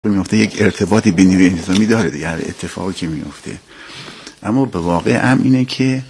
میفته یک ارتباطی بین نیروی انتظامی داره دیگه، هر اتفاقی که میفته. اما به واقع هم اینه که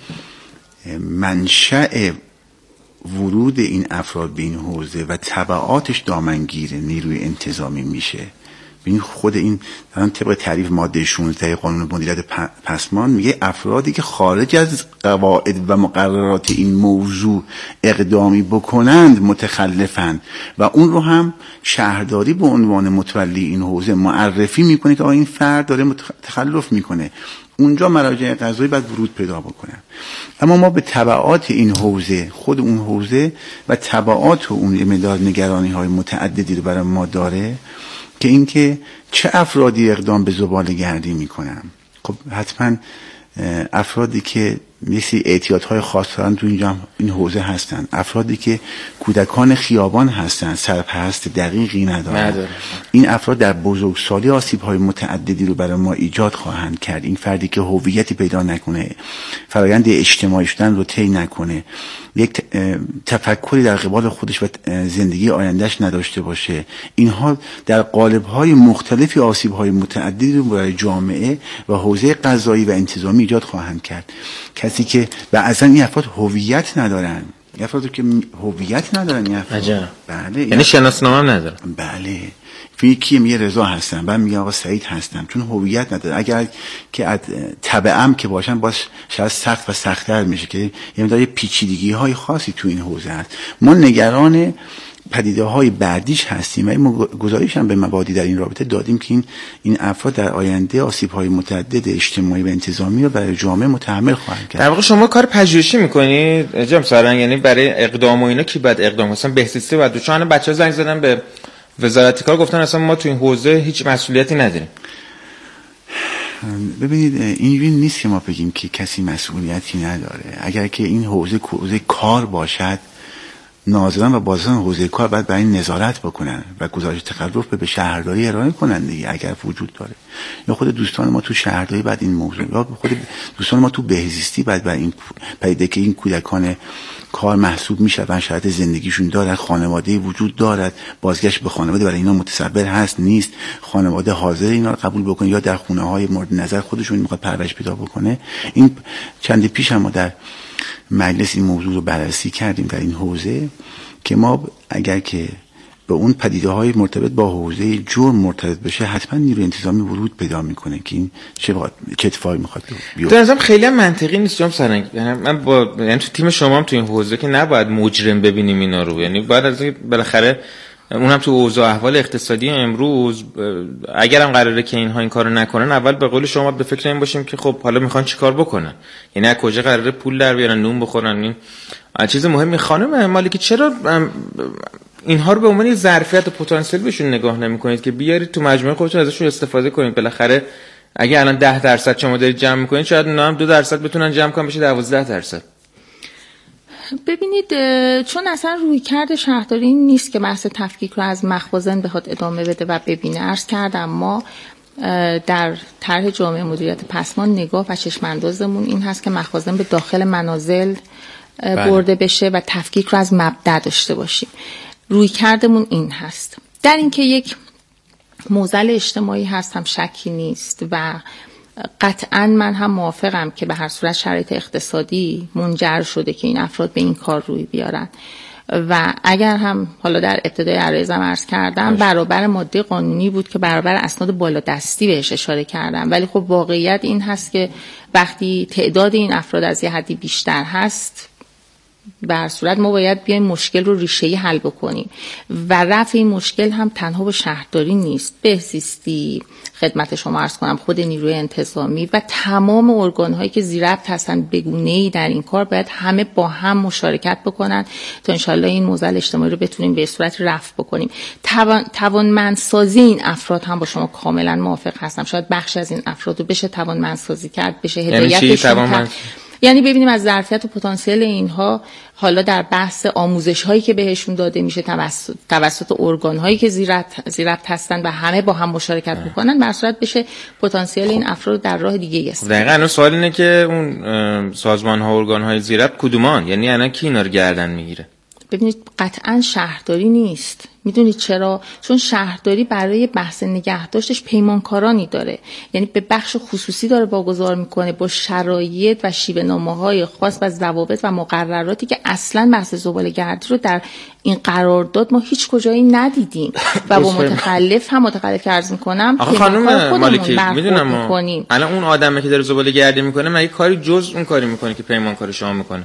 منشأ ورود این افراد به این حوزه و تبعاتش دامنگیر نیروی انتظامی میشه. ببین خود این طبق تعریف ماده 16 قانون مدیریت پسماند میگه افرادی که خارج از قواعد و مقررات این موضوع اقدامی بکنند متخلفند و اون رو هم شهرداری به عنوان متولی این حوزه معرفی میکنه که این فرد داره تخلف میکنه. اونجا مراجع قضایی باید ورود پیدا بکنن. اما ما به تبعات این حوزه، خود اون حوزه و تبعات اون مقدار نگرانی های متعددی رو برای ما داره که اینکه چه افرادی اقدام به زباله‌گردی میکنن. خب حتما افرادی که مثل اعتیادهای خاص دارن تو اینجا این حوزه هستن، افرادی که کودکان خیابان هستن، سرپرست دقیقی ندارن. این افراد در بزرگسالی آسیب‌های متعددی رو برای ما ایجاد خواهند کرد. این فردی که هویتی پیدا نکنه، فرآیند اجتماعی شدن رو طی نکنه، یک تفکری در قبال خودش و زندگی آیندهش نداشته باشه، اینها در قالب‌های مختلفی آسیب‌های متعددی رو برای جامعه و حوزه قضایی و انتظامی ایجاد خواهند کرد. کسی که بعضا این افراد هویت ندارن، این افراد که هویت ندارن، این افراد بله، یعنی شناسنامه هم ندارن. بله، یکی میگه رضا هستن، بعد میگه آقا سعید هستن، چون هویت نداره. اگر که تبعم که باشن باز شاید سخت و سخت‌تر میشه که یه مقدار پیچیدگی های خاصی تو این حوزه هست. ما نگران پدیده های بعدیش هستیم و این گزارش هم به مبادی در این رابطه دادیم که این افراد در آینده آسیب های متعدد اجتماعی و انتظامی رو برای جامعه متحمل خواهند کرد. در واقع شما کار پژوهشی میکنید جناب سارنگ، یعنی برای اقدام و اینا کی باید اقدام، مثلا بهزیستی باید، چون بچه‌ها زنگ زدن به وزارت کار گفتن اصلا ما تو این حوزه هیچ مسئولیتی نداریم. ببینید اینجوری نیست که ما بگیم که کسی مسئولیتی نداره. اگر که این حوزه کار باشد، ناظران و بازرسان حوزه کار باید برای این نظارت بکنن و گزارش تخلف به شهرداری ارائه کنن دیگه اگر وجود داره. یا خود دوستان ما تو شهرداری بعد این موضوع، یا خود دوستان ما تو بهزیستی بعد برای این پدیده که این کودکان کار محسوب میشن، شرایط زندگیشون دارن، خانواده وجود دارد، بازگشت به خانواده برای اینا متصور هست نیست، خانواده حاضر اینا رو قبول بکنه یا در خونه های مورد نظر خودشون میخواد پرورش پیدا بکنه. این چند پیش هم ما در مجلس این موضوع رو بررسی کردیم در این حوزه که ما اگر که به اون پدیده های مرتبط با حوزه جرم مرتبط بشه حتما نیروی انتظامی ورود پیدا میکنه که این چه اتفاقی میخواد بیفته. در نظرم خیلی منطقی نیست جناب سارنگ. من یعنی تو تیم شما هم تو این حوزه که نباید مجرم ببینیم اینا رو، یعنی باید از بالاخره اون هم تو اوضاع احوال اقتصادی امروز اگر هم قراره که اینها این کارو نکنن، اول به قول شما به فکر این باشیم که خب حالا میخوان چیکار بکنن، یعنی از کجا قراره پول در بیارن، نون بخورن. این چیز مهمی. خانم مالکی چرا اینها رو به عنوان ظرفیت و پتانسیل بهشون نگاه نمی‌کنید که بیارید تو مجموعه خودتون ازشون استفاده کنید؟ بالاخره اگه الان 10% شما دارید جمع می‌کنید، شاید اونا هم 2% بتونن جمع کنن بشه 12%. ببینید چون اصلا رویکرد شهرداری این نیست که بحث تفکیک رو از مخازن بخواد ادامه بده و ببینه. عرض کردم ما در طرح جامعه مدیریت پسماند نگاه و چشم‌اندازمون این هست که مخازن به داخل منازل برده بشه و تفکیک رو از مبدأ داشته باشیم. رویکردمون این هست. در اینکه یک معضل اجتماعی هست هم شکی نیست و قطعاً من هم موافقم که به هر صورت شرایط اقتصادی منجر شده که این افراد به این کار روی بیارن و اگر هم حالا در ابتدای عرایزم عرض کردم برابر ماده قانونی بود که برابر اسناد بالادستی بهش اشاره کردم، ولی خب واقعیت این هست که وقتی تعداد این افراد از یه حدی بیشتر هست، به هر صورت ما باید بیایم مشکل رو ریشه‌ای حل بکنیم و رفع این مشکل هم تنها با شهرداری نیست، بهزیستی، خدمت شما عرض کنم خود نیروی انتظامی و تمام ارگان‌هایی که ذی ربط هستن به گونه‌ای در این کار باید همه با هم مشارکت بکنن تا انشالله این معضل اجتماعی رو بتونیم به صورت رفع بکنیم. توانمندسازی این افراد هم با شما کاملا موافق هستم. شاید بخش از این افراد رو بشه توانمندسازی کرد، بشه هدایتشون کرد. یعنی ببینیم از ظرفیت و پتانسیل اینها حالا در بحث آموزش هایی که بهشون داده میشه توسط ارگان هایی که ذی ربط هستن و همه با هم مشارکت بکنن، بر صورت بشه پتانسیل این افراد در راه دیگه است. دقیقاً سوال اینه که اون سازمان ها و ارگان های ذی ربط کدومان، یعنی الان کی اینا رو گردن میگیره؟ ببینید قطعا شهرداری نیست. میدونید چرا؟ چون شهرداری برای بحث نگهداشتش پیمانکارانی داره، یعنی به بخش خصوصی داره واگذار میکنه با شرایط و شیوه نامه‌های خاص و ضوابط و مقرراتی که اصلا بحث زباله‌گردی رو در این قرارداد ما هیچ کجایی ندیدیم و با متخلف که عرض میکنم خانم مالکی میدونم الان اون آدمی که داره زباله‌گردی میکنه مگه کاری جز اون کاری میکنه که پیمانکار شما میکنه؟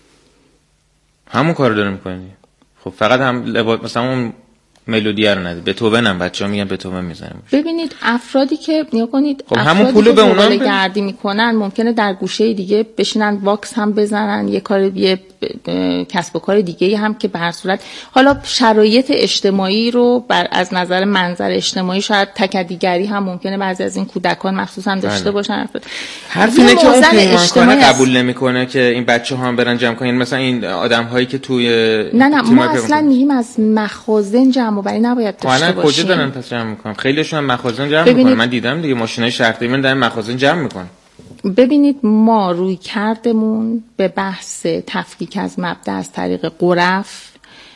همون کارو داره میکنه. خب فقط هم مثلا اون ملودیه رو نده. بتوونم بچه‌ها میگن بتوون میزنه. ببینید افرادی که نیا کنید خب همون پولو به اونا گردی میکنن ممکنه در گوشه دیگه بشینن واکس هم بزنن، یه کسب و کار دیگه هم که به هر صورت حالا شرایط اجتماعی رو از نظر منظر اجتماعی شاید تکدیگری هم ممکنه بعضی از این کودکان مخصوصا داشته باشن. حرف اینه که اون پیمانکار قبول نمیکنه که این بچه‌ها هم برن جمع کنن، مثلا این آدم‌هایی که توی نه ما اصلا میگیم از مخازن جمع آوری نباید داشته باشیم. کجا دارن پس جمع میکنن؟ خیلیشون هم مخازن جمع میکنن. من دیدم دیگه ماشینای شهرداری من دارن مخازن جمع میکنن. ببینید ما روی کردمون به بحث تفکیک از مبدا از طریق غرف،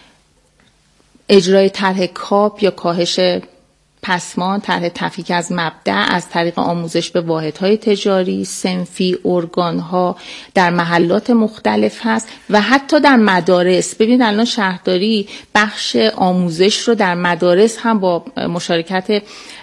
اجرای طرح کاپ یا کاهش پسمان، طرح تفکیک از مبدا از طریق آموزش به واحدهای تجاری، صنفی، ارگانها در محلات مختلف هست و حتی در مدارس. ببینید الان شهرداری بخش آموزش رو در مدارس هم با مشارکت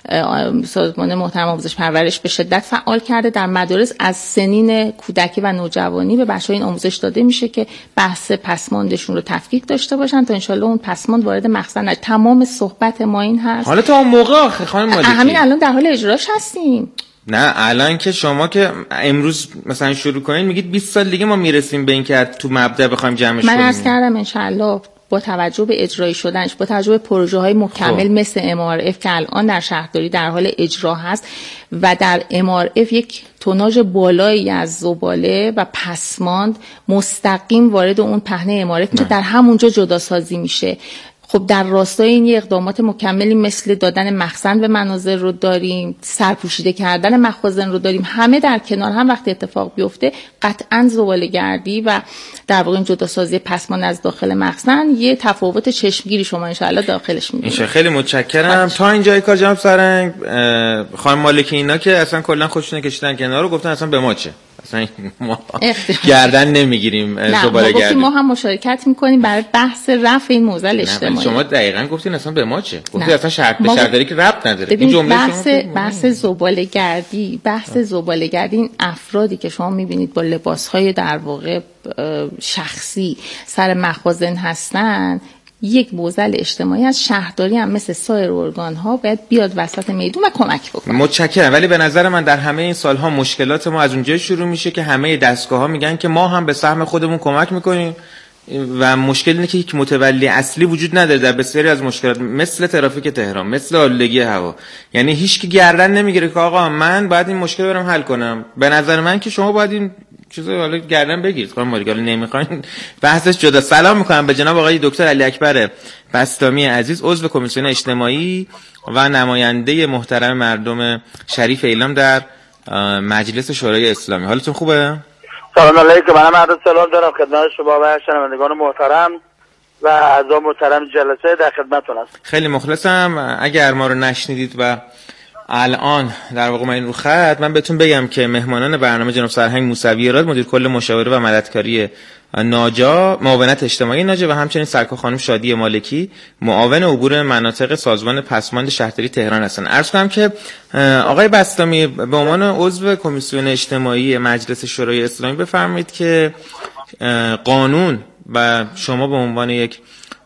سازمان محترم آموزش پرورش به شدت فعال کرده. در مدارس از سنین کودکی و نوجوانی به بچه‌ها این آموزش داده میشه که بحث پسماندشون رو تفکیک داشته باشن تا انشالله اون پسماند وارد مخزن نشه. تمام صحبت ما این هست. حالا تا اون موقع خانم مالکی همین الان در حال اجراش هستیم. نه الان که شما که امروز مثلا شروع کنین میگید 20 سال دیگه ما میرسیم به این که تو مبدا بخوایم جمعش کنیم. من عرض کردم انشالله با توجه به اجرایی شدنش، با توجه به پروژه های مکمل مثل MRF که الان در شهرداری در حال اجرا هست و در MRF یک توناژ بالایی از زباله و پسماند مستقیم وارد اون پهنه MRF میشه، در همونجا جدا سازی میشه. خب در راستای این اقدامات مکملی مثل دادن مخزن به منازل رو داریم، سرپوشیده کردن مخازن رو داریم، همه در کنار هم وقتی اتفاق بیفته قطعاً زباله‌گردی و در واقع جدا سازی پسماند از داخل مخزن یه تفاوت چشمگیری شما انشاءالله داخلش می‌بینید. خیلی متشکرم. تا اینجای کار جناب سرنگ خانم مالکی اینا که اصلا کلا خودشون کشیدن کنار رو گفتن اصلا به ما چه؟ اصلا ما گردن نمیگیریم زباله‌گردی. ما هم مشارکت میکنیم برای بحث رفع این موزل اجتماعی. شما دقیقاً گفتین اصلا به ما چه؟ گفتید اصلا شرط به شهرداری که ربط نداره. این جمله بحث زباله‌گردی، این افرادی که شما میبینید با لباس‌های در واقع شخصی سر مخازن هستن، یک موزل اجتماعی از شهرداری هم مثل سایر ارگان‌ها باید بیاد وسط میدون و کمک بکنه. متشکرم. ولی به نظر من در همه این سال‌ها مشکلات ما از اونجا شروع میشه که همه دستگاه‌ها میگن که ما هم به سهم خودمون کمک میکنیم و مشکل اینه که یک متولی اصلی وجود نداره در بسیاری از مشکلات، مثل ترافیک تهران، مثل آلودگی هوا. یعنی هیچ کی گردن نمیگیره که آقا من باید این مشکل رو برم حل کنم. به نظر من که شما باید این چیزا حالا گردن بگیرید. خانم مالکی حالا نمیخواین بحثش جدا. سلام میکنم به جناب آقای دکتر علی اکبر بسطامی عزیز، عضو کمیسیون اجتماعی و نماینده محترم مردم شریف ایلام در مجلس شورای اسلامی. حالتون خوبه؟ سلام علیکم. منم عرض سلام دارم خدمت شما و شنوندگان محترم و اعضا محترم جلسه، در خدمتتون هستم. خیلی مخلصم. اگر ما رو نشنیدید و الان در واقع من رو خط، من بهتون بگم که مهمانان برنامه جناب سرهنگ موسوی راد، مدیر کل مشاوره و مددکاری ناجا، معاونت اجتماعی ناجا و همچنین سرکار خانم شادی مالکی، معاون عبور مناطق سازمان پسماند شهرداری تهران هستن. عرض کنم که آقای بسطامی به عنوان عضو کمیسیون اجتماعی مجلس شورای اسلامی بفرمایید که قانون و شما به عنوان یک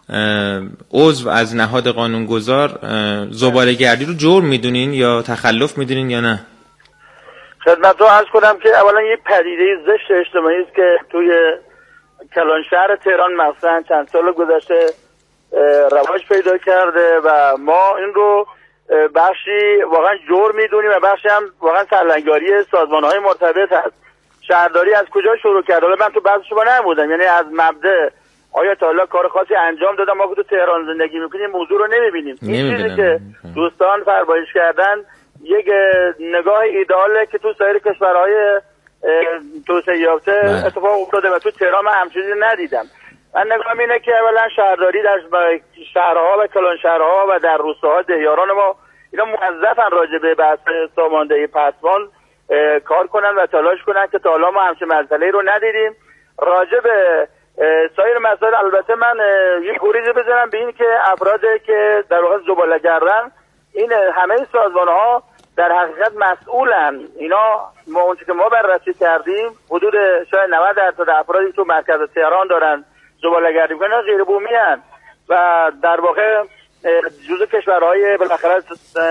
عضو از نهاد قانونگذار زباله‌گردی رو جرم میدونین یا تخلف میدونین یا نه؟ خدمت رو عرض کنم که اولا یه پدیده زشت اجتماعی است که توی کلان شهر تهران مثلا چند سال گذشته رواج پیدا کرده و ما این رو بخشی واقعا جرم میدونیم و بخشی هم واقعا سرلنگاری سازمان‌های مرتبط هست. شهرداری از کجا شروع کرد؟ حالا من تو بحث شما نبودم، یعنی از مبدا آیا تا حالا کار خاصی انجام دادم؟ ما که تو تهران زندگی میکنیم موضوع رو نمیبینیم. این چیزی که دوستان فرمایش کردن یک نگاه ایدئاله که تو سایر کشورهای توسعه یافته اتفاق افتاده و تو تهران من همچنین ندیدم. من نگاهم اینه که اولا شهرداری در شهرها و کلانشهرها و در روستاها دهیاران ما اینا موظفن راجع به بحث ساماندهی پسماند کار کنن و تلاش کنن که تا حالا ما همچین مسئله‌ای رو ندیدیم. راجع به سایر مسائل البته من یه گریزی بزنم به این که افرادی که در واقع زباله‌گردن این همه سازمان‌ها در حقیقت مسئولن. اینا اونچه که ما بررسی کردیم حدود شاید 90% افرادی تو مرکز تهران دارن زباله‌گردی می‌کنن غیر بومی هستند و در واقع جزو کشورهای بالاخره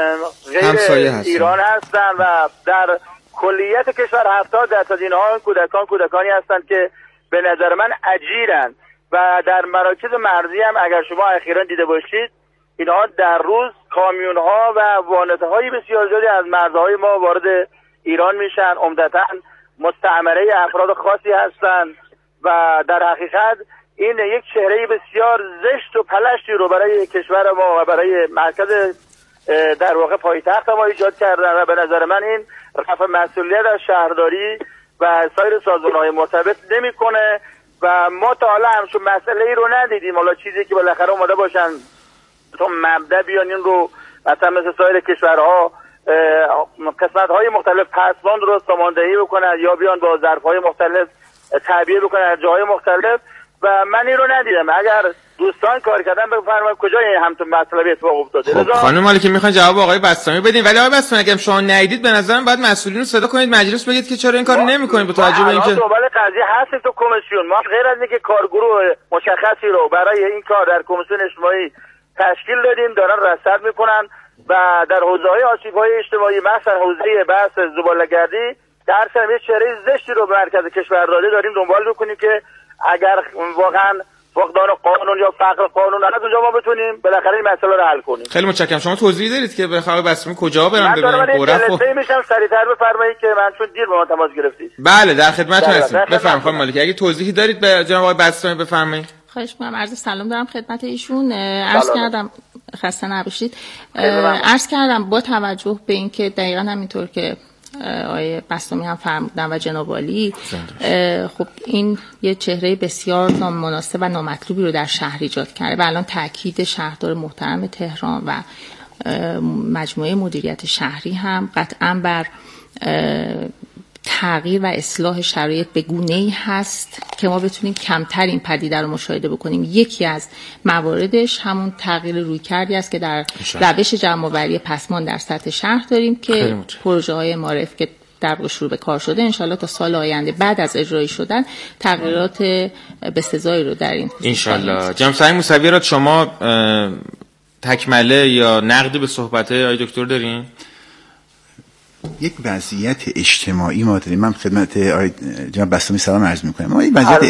غیر ایران هستن و در کلیت کشور 70% اینها کودکانی هستند که به نظر من اجیرن و در مراکز مرزی هم اگر شما اخیراً دیده باشید اینها در روز کامیون‌ها و وانت‌های بسیار زیادی از مرزهای ما وارد ایران میشن. عمدتاً مستعمره افراد خاصی هستند و در حقیقت این یک چهره بسیار زشت و پلشتی رو برای کشور ما و برای مرکز در واقع پایتخت ما ایجاد کردن و به نظر من این رفع مسئولیت از شهرداری و سایر سازمان‌های مرتبط نمی‌کنه و ما تا حالا همچون مسئله‌ای رو ندیدیم. حالا چیزی که بالاخره اومده باشن تو مبدأ بیان این رو مثلا مثل سایر کشورها قسمت‌های مختلف پسماند رو ساماندهی بکنن یا بیان با ظرف‌های مختلف تعبیه بکنن از جاهای مختلف و من این رو ندیدم. اگر دوستان کار کردن بفرمایید کجای همتون مطلبی اتفاق افتاده. خب خانم مالکی میخوان جواب آقای بسطامی بدین، ولی آقای بسطامی اگه شما ندیدید به نظرم باید مسئولین رو صدا کنید مجلس بگید که چرا این کارو نمی‌کنید با توجه به اینکه دنبال قضیه هستیم تو کمیسیون. ما غیر از اینکه کارگروه مشخصی رو برای این کار در کمیسیون اجتماعی تشکیل دادیم دارن رصد میکنن و در حوزه‌های آسیب‌های اجتماعی مثلا حوزه بحث زباله‌گردی در سر چهره زشتی رو به مرکز کشور داریم دنبال می‌کنیم که اگر واقعا فقدان قانون یا فقر قانون از اونجا ما بتونیم بالاخره این مسئله رو حل کنیم. خیلی متشکرم. شما توضیح دارید که بخوام بسمی کجا برم ببینم جلسه میشم سریعتر بفرمایید که من چون دیر به ما تماس گرفتید. بله در خدمتتون هستم. بفرمایید خانم مالکی اگه توضیحی دارید به جناب آقای بسطامی بفرمایید. خواهش می‌کنم. عرض سلام دارم خدمت ایشون. عرض کردم خسته نباشید. عرض کردم با توجه به اینکه دقیقاً همینطور که آقای بسطامی هم فرمودن و جناب عالی خب این یه چهره بسیار نامناسب و نامطلوبی رو در شهر ایجاد کرده و الان تاکید شهردار محترم تهران و مجموعه مدیریت شهری هم قطعاً بر تغییر و اصلاح شرایط به گونه‌ای هست که ما بتونیم کمتر این پدیده رو مشاهده بکنیم. یکی از مواردش همون تغییر رویکردی است که در روش جمع‌آوری پسماند در سطح شهر داریم که پروژه‌های معرف که در واقع شروع به کار شده انشالله تا سال آینده بعد از اجرایی شدن تغییرات بسزایی رو در این انشالله. جناب سعید موسوی را شما تکمله یا نقدی به صحبت‌های آقای دکتر دارین؟ یک وضعیت اجتماعی ما داریم. من خدمت جناب بسطامی سلام عرض می‌کنم. ما یک وضعیت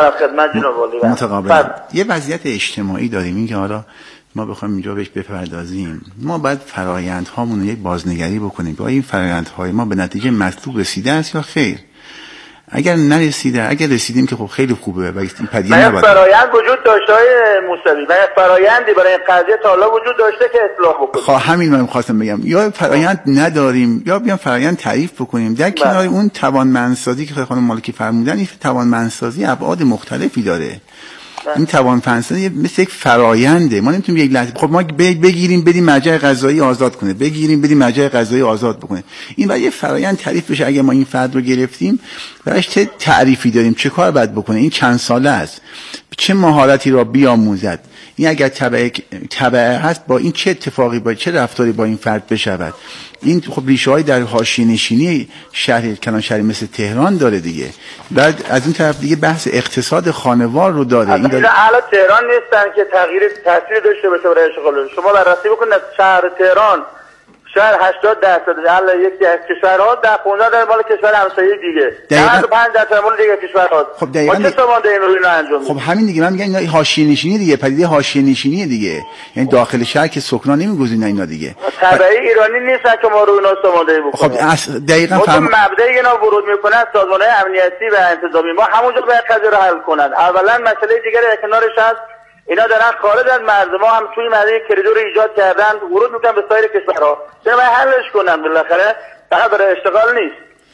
یه وضعیت اجتماعی داریم این که حالا ما بخوایم اینجا بهش بپردازیم ما باید فرآیندهامون رو یک بازنگری بکنیم که این فرآیندهای ما به نتیجه مطلوب رسیده است یا خیر. اگر نرسیده اگر رسیدیم که خب خیلی خوبه و این پدیده نباید فرآیند وجود داشته های موسوی و فرآیندی برای این قضیه تا حالا وجود داشته که اصلاح بکنیم. خب همین من خواستم بگم یا فرآیند نداریم یا بیان فرآیند تعریف بکنیم در کنار اون توانمندسازی که خانم مالکی فرمودن. این توانمندسازی ابعاد مختلفی داره. این توانمندسازی مثل یک فراینده. ما نمیتونیم یک لحظه خب ما بگیریم بدیم مرجع قضایی آزاد کنه بگیریم بدیم مرجع قضایی آزاد بکنه. این باید یه فرایند تعریف بشه. اگه ما این فرد رو گرفتیم براش چه تعریفی داریم چه کار باید بکنه این چند ساله است چه مهارتی را بیاموزد این اگر تبعه هست با این چه اتفاقی با چه رفتاری با این فرد بشود. این خب ریشه‌های در حاشیه نشینی شهر کلان شهری مثل تهران داره دیگه. بعد از این طرف دیگه بحث اقتصاد خانوار رو داره. این اهل تهران نیستن که تاثیر داشته باشه برای اشغال. شما بررسی بکنید شهر تهران شهر 80% حالا یکی از کشورها در 15 در مال کشور همسایه دیگه 95% مال دیگه کشورها. خب دقیقاً ما چه سامانده این رو انجام خب همین دیگه من میگم اینا حاشیه نشینی دیگه پدیده حاشیه نشینی دیگه یعنی داخل شهر که سکنا نمیگذینن اینا دیگه تبعی ایرانی نیستن که ما رو اینا سامانده بکنیم. خب دقیقاً مبدأ اینا ورود میکنن سازمان‌های امنیتی و انتظامی ما همونجا باید قضیه رو حل کنن. اولا مسئله دیگه در کنارش هست اینا دارن خارج از مرز ما هم توی مرز کریدور ایجاد کردن ورود میکنن به سایر کشورها. چرا باید حلش کنن بالاخره فقط برای اشتغال نیست.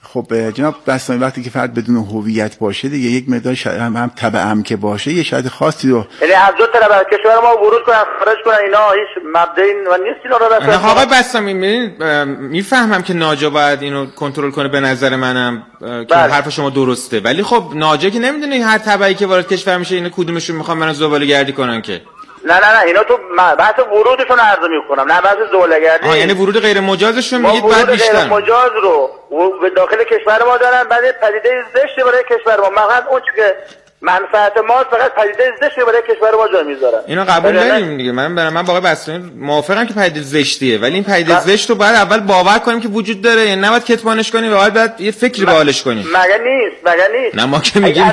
خب جناب بستانی، وقتی که فرد بدون هویت باشه دیگه یک مقدار هم تبعم که باشه یه شاید خاصی رو، یعنی از دو طرف از کشور ما ورود کنن خارج کنن، اینا هیچ مبدئی و نیست اینا رو بس. نه آقای بستانی میفهمم که ناجا باید اینو کنترل کنه، به نظر منم که حرف شما درسته، ولی خب ناجا که نمیدونه هر تبعی که وارد کشور میشه اینو کدومشون میخوان برن زباله گردی کنن که. نه اینا تو بحث ورودشون عرض میکنم، نه بحث زباله‌گردی. یعنی ورود غیر مجازشون میگید بعد بیشتر غیر مجاز رو به داخل کشور ما دارن، بعد پدیده زشت برای کشور ما، فقط اون که منفعت ماست، فقط پدیده زشت برای کشور ما جا میذارن. اینو قبول داریم دیگه، من با آقای بستانی موافقم که پدیده زشتیه، ولی این پدیده زشت رو باید اول باور کنیم که وجود داره، یعنی نباید کتمانش کنیم و بعد یه فکری باحالش کنیم. مگه نیست نه ما که میگیم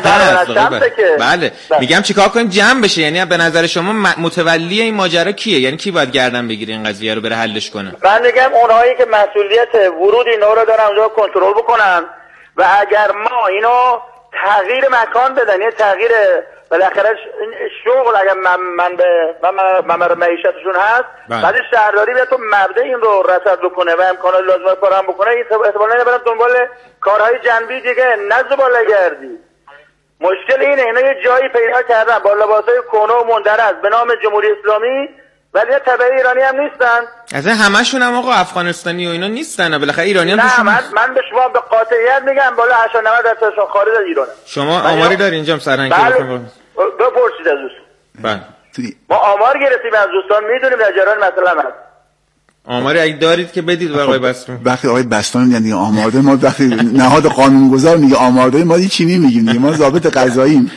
بله میگم چیکار کنیم جمع بشه. یعنی به نظر شما متولی این ماجرا کیه؟ یعنی کی باید گردن بگیره این قضیه رو بره حلش کنه؟ من میگم اونایی که مسئولیت ورود اینا رو دارن اونجا کنترل بکنن، و اگر ما اینو تغییر مکان بدن، یه تغییر بالاخره شغل اگر منبع معیشتشون هست، بعد شهرداری بیاد تو مبدأ این رو رصد بکنه و امکانات لازمه فراهم بکنه، این احتمالاً نبرن دنبال کارهای جنبی دیگه، نه زباله‌گردی. مشکل اینه اینا یه جایی پیدا کردن با لباسای کهنه و مندرج به نام جمهوری اسلامی، ولی تبعی ایرانی هم نیستن. اصلا همشون هم آقا افغانستانی و اینا نیستن، بالاخره ایرانی هم توشون. نه من به شما به قاطعیت میگم بالا 80-90% خارج از ایرانه. شما آماری داری اینجا سرهنگ بپرسید از دوستان. بله ما آمار گرفتیم از دوستان، میدونیم در جریان مثلا هست. آماری اگه دارید که بدید به آقای بستانی. وقتی آقای بستانی میگن دیگه آمارده، ما وقتی نهاد قانونگذار میگه آمارده، ما چی نمیگیم دیگه، ما ضابط قضاییم.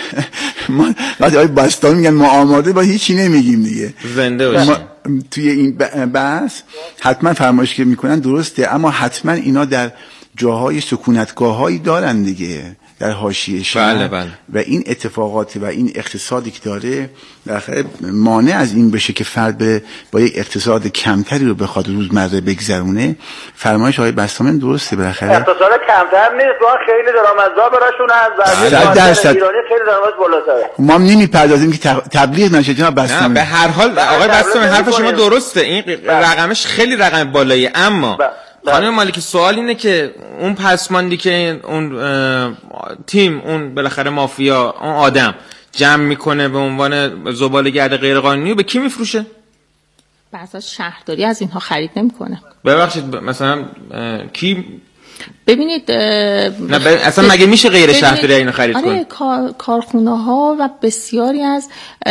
ما وقتی آقای بستانی میگن ما آمارده، با هیچی نمیگیم دیگه. زنده باشیم. توی این بحث حتما فرمایش که میکنن درسته، اما حتما اینا در جاهای سکونتگاهایی دارن دیگه، در حاشیه شهر. بله. و این اتفاقات و این اقتصادی که داره بالاخره مانع از این بشه که فرد با یک اقتصاد کمتری رو بخواد روزمره بگذرونه. فرمایش آقای بستانی درسته، بالاخره اقتصاد کمتر نیست، ولی خیلی درآمدزا براشون هست، ایرانی خیلی درآمد بالاتره. ما نمیپردازیم که تبلیغ نشه جناب بستانی. به هر حال آقای بستانی حرف شما درسته، این رقمش خیلی رقم بالاییه، اما خانم مالکی سوال اینه که اون پسماندی که اون تیم، اون بالاخره مافیا، اون آدم جمع میکنه به عنوان زباله‌گرد غیر قانونی، به کی میفروشه؟ به اساس شهرداری از اینها خرید نمیکنه. ببخشید مثلا کی؟ ببینید اصلا مگه میشه غیر شهرداری اینو خرید کنه؟ کارخونه ها و بسیاری از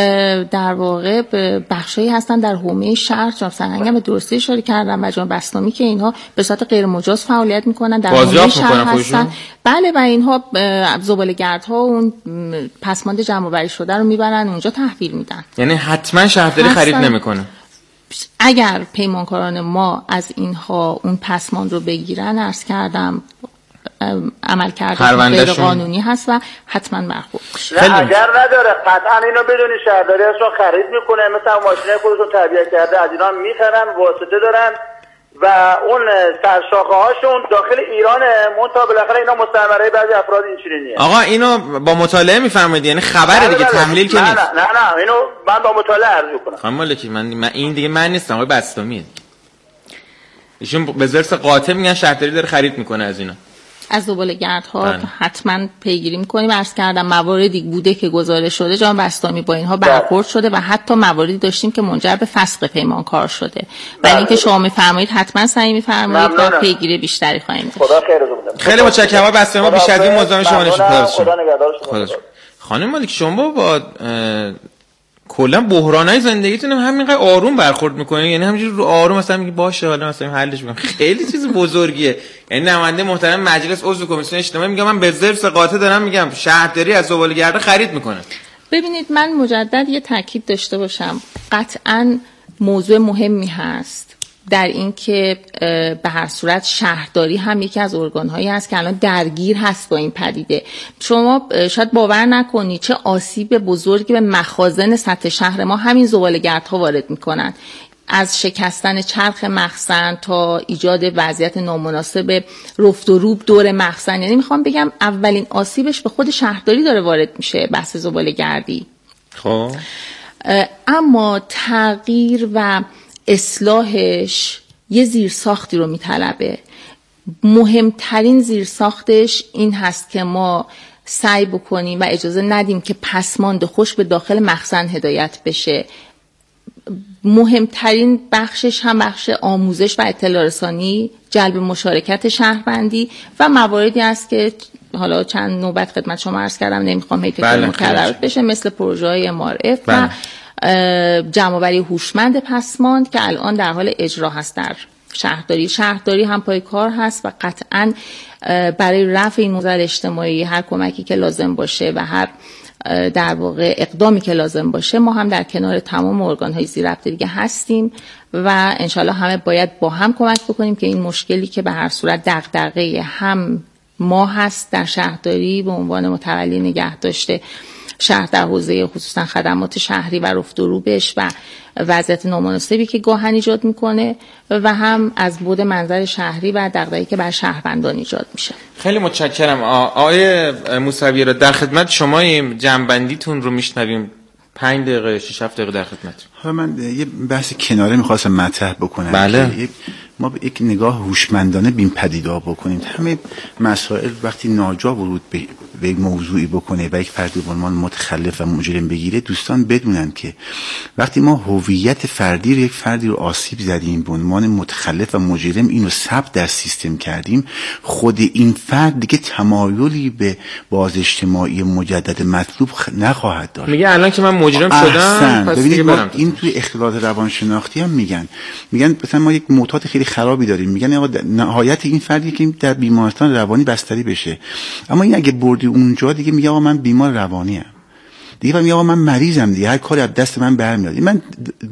در واقع بخشایی هستن در حومه شهر. جناب سرهنگ به درستی اشاره کردن و جناب بستانی که اینها به صورت غیر مجاز فعالیت میکنن، در حومه شهر هستن. بله، و اینها زباله‌گردها اون پسماند جمع آوری شده رو میبرن اونجا تحویل میدن. یعنی حتما شهرداری خرید نمیکنه. اگر پیمانکاران ما از اینها اون پسماند رو بگیرن، عرض کردم عمل کردن غیر قانونی هست و حتما برخورد میشه. نه اگر نداره قطعا اینو بدونی شهرداری ازشون خرید میکنه، مثلا ماشینای خودشون تعبیه کرده از اینا میخرن، واسطه دارن و اون سرشاخه هاشون داخل ایرانه، منتها بالاخره اینا مستعمره بعضی افراد اینچنینیه. آقا اینو با مطالعه میفهمید، یعنی خبره دیگه، تحلیل که نیست. نه اینو من با مطالعه عرض میکنم. خانم مالکی من این دیگه من نیستم، آقای بستامیه. ایشون به ظرف قاطع میگن شهرداری داره خرید میکنه از اینا. از زباله‌گردها حتما پیگیری می‌کنیم. عرض کردم مواردی بوده که گزارش شده، جناب بستانی با اینها برخورد شده و حتی مواردی داشتیم که منجر به فسخ پیمانکار شده. ولی اینکه شما می‌فرمایید حتما سعی می‌فرمایید و پیگیری بیشتری خواهیم داشت. خدا خیرتون بده. خیلی متشکرم. ما بستانی ما بیش از این مزاحم شما نشید. خدا نگهدار شما. خانم مالک شما با کلا بحرانای زندگیتون همینقدر آروم برخورد میکنه، یعنی همینجوری رو آروم مثلا میگی باشه حالا مثلا حلش میکنم، خیلی چیز بزرگیه. یعنی نماینده محترم مجلس عضو کمیسیون اجتماعی میگم من به ظرف قاطع دارم میگم شهرداری از زباله‌گرد خرید میکنه. ببینید من مجدد یه تاکید داشته باشم، قطعاً موضوع مهمی هست در این که به هر صورت شهرداری هم یکی از ارگان‌هایی هست که الان درگیر هست با این پدیده. شما شاید باور نکنید چه آسیب بزرگی به مخازن سطح شهر ما همین زباله‌گردها وارد می‌کنن، از شکستن چرخ مخزن تا ایجاد وضعیت نامناسب رفت و روب دور مخزن. یعنی میخوام بگم اولین آسیبش به خود شهرداری داره وارد میشه، بحث زباله‌گردی. خب اما تغییر و اصلاحش یه زیرساختی رو میطلبه. مهمترین زیرساختش این هست که ما سعی بکنیم و اجازه ندیم که پسماند خوش به داخل مخزن هدایت بشه. مهمترین بخشش هم بخش آموزش و اطلاع رسانی، جلب مشارکت شهروندی و مواردی است که حالا چند نوبت خدمت شما عرض کردم، نمیخوام هی تکرار مکررات بشه، مثل پروژه‌های MRF و جمع‌آوری هوشمند پسماند که الان در حال اجرا هست در شهرداری هم پای کار هست و قطعاً برای رفع این موضوع اجتماعی هر کمکی که لازم باشه و هر در واقع اقدامی که لازم باشه ما هم در کنار تمام ارگان‌های زیرربط دیگه هستیم و انشالله همه باید با هم کمک بکنیم که این مشکلی که به هر صورت دغدغه هم ما هست در شهرداری به عنوان متولی نگه داشته شهر در حوزه خصوصا خدمات شهری و رفت و روبش و وضعیت نامناسبی که گاهن ایجاد میکنه و هم از بعد منظر شهری و دغدغه‌ای که بر شهروندان ایجاد میشه. خیلی متشکرم. آقای موسوی را در خدمت شماییم، جنبندیتون رو میشنویم. 5 دقیقه 6-7 دقیقه در خدمت. حالا من یه بحث کناره میخواستم مطرح بکنم. بله. ما یک نگاه هوشمندانه بین پدیده‌ها بکنیم. همه مسائل وقتی ناجا ورود به یک موضوعی بکنه و یک فرد به عنوان متخلف و مجرم بگیره، دوستان بدونن که وقتی ما هویت فردی رو یک فردی رو آسیب زدیم به عنوان متخلف و مجرم، اینو ثبت در سیستم کردیم، خود این فرد دیگه تمایلی به باز اجتماعی مجدد مطلوب نخواهد داشت. میگه الان که من مجرم شدم پس ببینید ما این توی اختلال روانشناختی هم میگن مثلا ما یک معتاد خیلی خرابی داریم، میگن آقا نهایت این فردی که در بیمارستان روانی بستری بشه، اما این اگه بردی اونجا دیگه میگه آقا من بیمار روانی ام دیگه، میگه آقا من مریضم دیگه، هر کاری از دست من برمیاد. من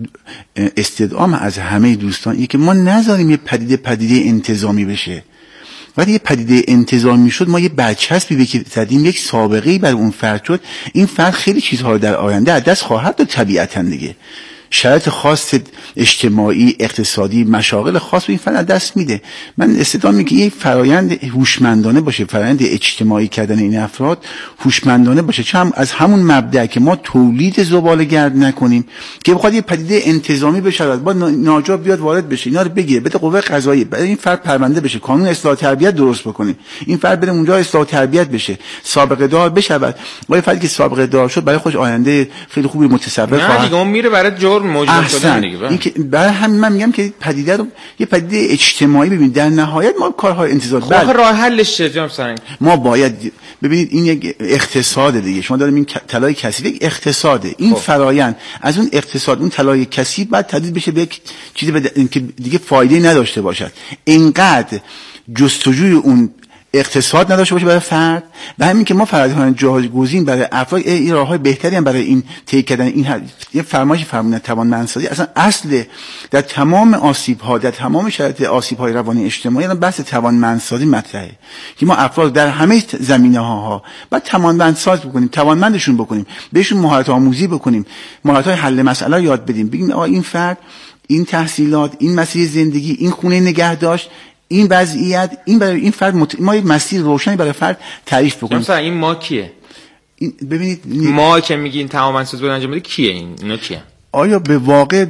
استدعام از همه دوستان اینه که ما نذاریم یه پدیده انتظامی بشه. وقتی یه پدیده انتظامی شد ما یه برچسبی که زدیم، یک سابقه‌ای بر اون فرد شد، این فرد خیلی چیزها رو در آینده از دست خواهد داد طبیعتاً دیگه. شرایط خاص اجتماعی، اقتصادی، مشاغل خاص به این فرد دست میده. من استدعا میگم که یک فرایند هوشمندانه باشه، فرایند اجتماعی کردن این افراد هوشمندانه باشه، چون از همون مبدأ که ما تولید زباله‌گرد نکنیم که بخواد یه پدیده انتظامی بشه، با ناجا بیاد وارد بشه، اینا رو بگیره بده قوه قضاییه، برای این فرد پرونده بشه، قانون اصلاح تربیت درست بکنیم، این فرد بره اونجا اصلاح تربیت بشه، سابقه دار بشه. بعد ولی فردی که سابقه دار شد برای خودش آینده خیلی خوبی متصور خواهد. نه دیگه اون میره برای جرم مجرم شدن دیگه. این که برای همین من میگم که پدیده رو یه پدیده اجتماعی ببینید، در نهایت ما کارهای انتظار خب راه حلش چیه جناب سرنگ؟ ما باید ببینید این یک اقتصاد دیگه، شما دارید این طلای کثیف یک اقتصاده، این فرایند از اون اقتصاد اون طلای کثیف بعد تبدیل بشه به یک چیزی که دیگه فایده نداشته باشد، اینقدر جستجوی اون اقتصاد نداشته باشه برای فرد و همین که ما فرآیند جایگزین برای افراد این راههای بهتری هم برای این طی کردن این یه فرمایش فرمودن توانمندسازی اصلا اصل در تمام آسیب‌ها، در تمام شرایط آسیب‌های روانی اجتماعی الان بحث توانمندسازی مطرحه که ما افراد در همه زمینه‌ها بعد توانمندساز بکنیم، توانمندشون بکنیم، بهشون مهارت آموزی بکنیم، مهارت‌های حل مسئله یاد بدیم، بگیم آقا این فرد این تحصیلات، این مسیر زندگی، این خونه نگهداشت، این وضعیت، این برای این فرد ما یک مسیر روشنی برای فرد تعریف بکنیم. مثلا این ما کیه؟ ببینید ما که میگین توانمندسازی رو انجام بده کیه؟ اینا کیه؟ آیا به واقع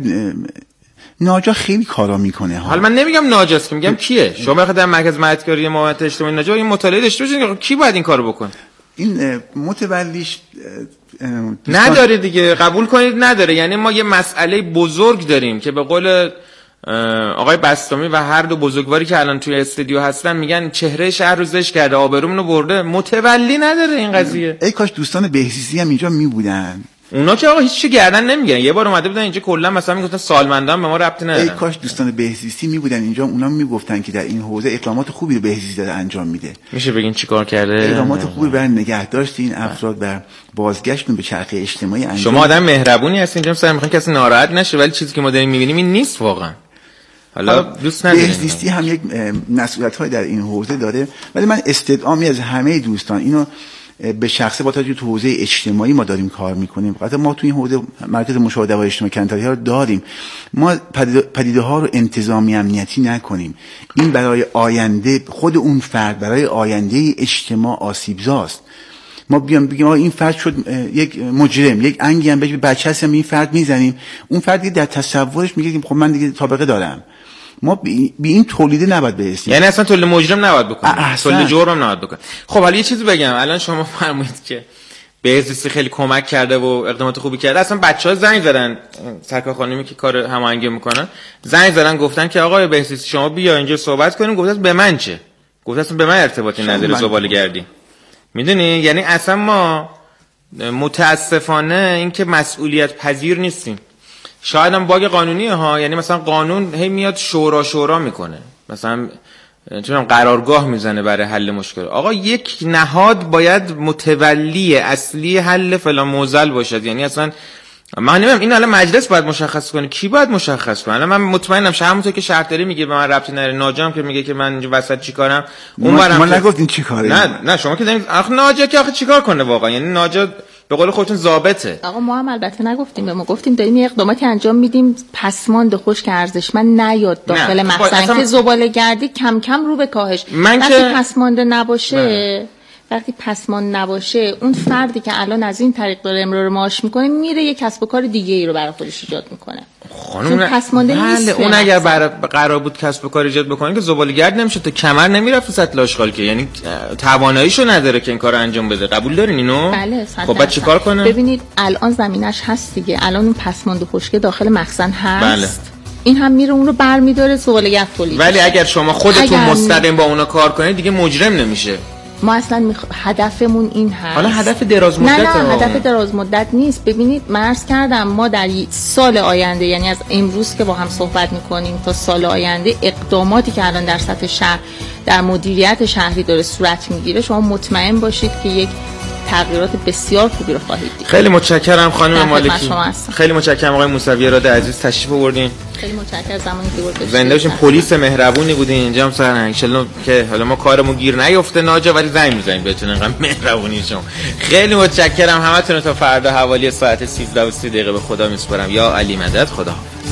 ناجا خیلی کارا میکنه ها؟ حالا من نمیگم ناجاست که میگم کیه. شما بخاطر در مرکز مددکاری معاونت اجتماعی ناجا این مطالعه داشته باشین که کی باید این کارو بکنه؟ این متولیش نداره دیگه، قبول کنید نداره. یعنی ما یه مسئله بزرگ داریم که به قول آقای بسطامی و هر دو بزرگواری که الان توی استودیو هستن میگن چهره شهر رو زشت کرده، آبرومون رو برده. متولی نداره این قضیه. ای کاش دوستان بهزیستی هم اینجا میبودن. اونا که آقا هیچ چی گردن نمیگیرن. یه بار اومده بودن اینجا کلا مثلا میگفتن سالمندان به ما ربطی نداره. ای کاش دوستان بهزیستی میبودن اینجا، اونا میگفتن که در این حوزه اقدامات خوبی رو بهزیستی داره انجام میده. میشه بگین چیکار کرده؟ اقدامات خوبی برای نگهداشت این افراد بر بازگشتون به چرخه اجتماعی انجام. شما آدم مهربونی هستین، اینجا مثلا میخوان کسی ناراحت نشه، ولی چیزی که ما داریم میبینیم این نیست واقعا. حالا دوست نداریم. بهزیستی هم یک مسئولیت‌های در این حوزه داره، ولی من استدعامی از همه دوستان اینو به شخصه با توجه تو حوزه اجتماعی ما داریم کار میکنیم. البته ما تو این حوزه مرکز مشاهده و اجتماعی کنده‌ها رو داریم. ما پدیده ها رو انتظامی امنیتی نکنیم. این برای آینده خود اون فرد، برای آینده اجتماع آسیبزاست. ما بیام بگیم این فرد شد یک مجرم، یک انگی هم بچه‌سی هم این فرد میزنیم، اون فرد دیگه در تصورش میگه که خب من دیگه سابقه دارم، ما به این تولیده نباید برسیم. یعنی اصلا تولید مجرم نباید بکنیم، تولید جرم نباید بکنیم. خب حالا یه چیزی بگم، الان شما فرمودید که بهزیستی خیلی کمک کرده و اقدامات خوبی کرده. اصلا بچه‌ها زنگ زدن، سرکار خانمی که کار هماهنگی میکنن زنگ زدن گفتن که آقای بهزیستی شما بیا اینجا صحبت کنیم. گفت به من چه؟ گفت اصلا به من ارتباطی نداره زباله‌گردی. میدونی یعنی اصلا ما متاسفانه این که مسئولیت پذیر نیستیم. شاید هم باگ قانونیه ها، یعنی مثلا قانون هی میاد شورا میکنه، مثلا چون قرارگاه میزنه برای حل مشکل. آقا یک نهاد باید متولی اصلی حل فلان معضل باشد. یعنی اصلا من نمیدونم این الان مجلس باید مشخص کنه، کی باید مشخص کنه؟ الان من مطمئنم همونطور که شهرداری میگه به من ربطی نداره، ناجام که میگه که من اینجا وسط چیکارم، اون ما نگفتین چیکاره. نه شما که دارین آخه ناجا که آخه چیکار کنه واقعا؟ یعنی ناجا به قول خودتون ضابطه. آقا ما هم البته نگفتیم، ما گفتیم داریم یه اقداماتی انجام میدیم پسماند خشک ارزشمند نیاد داخل مخزن که زباله‌گردی کم کم رو به کاهش. وقتی پسمانده نباشه وقتی پسماند نباشه اون فردی که الان از این طریق داره امرار معاش میکنه میره یه کسب و کار دیگه ای رو برای خودش ایجاد میکنه. خانم پسمانده نیست. اون اگر قرار بود کسب و کار ایجاد بکنه که زباله‌گرد نمیشه، تا کمر نمیرفت سطل آشغال که، یعنی تواناییشو نداره که این کارو انجام بده. قبول دارین اینو؟ بله. خب بعد چیکار کنه؟ ببینید الان زمینش هست دیگه، الان اون پسماند خشک داخل مخزن هست. بله. این هم میره اون رو برمی‌داره زباله‌گرد تولید. ولی اگر شما خودتون مستقیم با اونا کار کنید دیگه مجرم نمیشه. ما اصلا هدفمون این هست. حالا هدف دراز مدت نه هدف دراز مدت نیست. ببینید من عرض کردم ما در سال آینده، یعنی از امروز که با هم صحبت میکنیم تا سال آینده، اقداماتی که الان در سطح شهر در مدیریت شهری داره صورت میگیره، شما مطمئن باشید که یک تغییرات بسیار خوبی رو خواهید دید. خیلی متشکرم خانم مالکی. خیلی متشکرم آقای موسوی اراده عزیز، تشریف آوردین. خیلی متشکرم زمانی که گذاشتید. زنده باشین. پلیس مهربونی بودین اینجا هم سرهنگ. ان شاءالله که حالا ما کارمون گیر نیفته ناجا، ولی زنگ میزنیم بهتون، انقدر مهربونی شما. خیلی متشکرم همتون رو. تا فردا حوالی ساعت 13:30 به خدا میسپارم. یا علی مدد. خدا.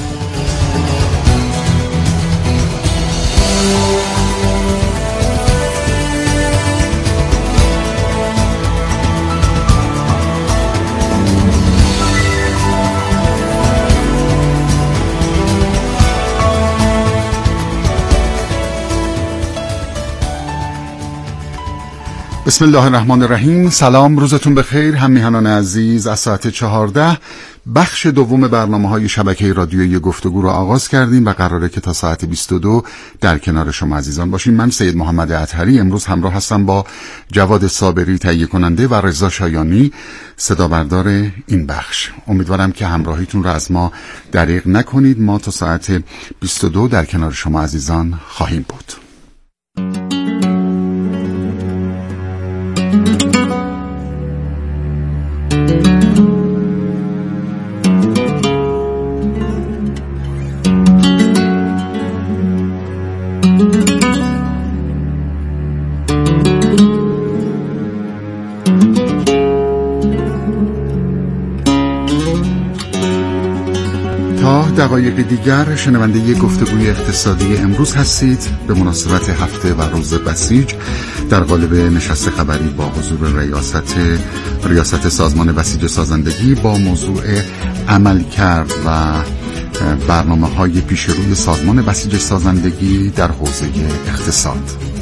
بسم الله الرحمن الرحیم. سلام، روزتون بخیر هممیهنان عزیز. از ساعت 14 بخش دوم برنامه‌های شبکه رادیویی گفتگو رو آغاز کردیم و قراره که تا ساعت 22 در کنار شما عزیزان باشیم. من سید محمد اطهری امروز همراه هستم با جواد صابری تهیه کننده و رضا شایانی صدا بردار این بخش. امیدوارم که همراهیتون رو از ما دریغ نکنید. ما تا ساعت 22 در کنار شما عزیزان خواهیم بود. دقایق دیگر شنونده گفتگوی اقتصادی امروز هستید به مناسبت هفته و روز بسیج در قالب نشست خبری با حضور ریاست سازمان بسیج سازندگی با موضوع عملکرد و برنامه‌های پیش روی سازمان بسیج سازندگی در حوزه اقتصاد.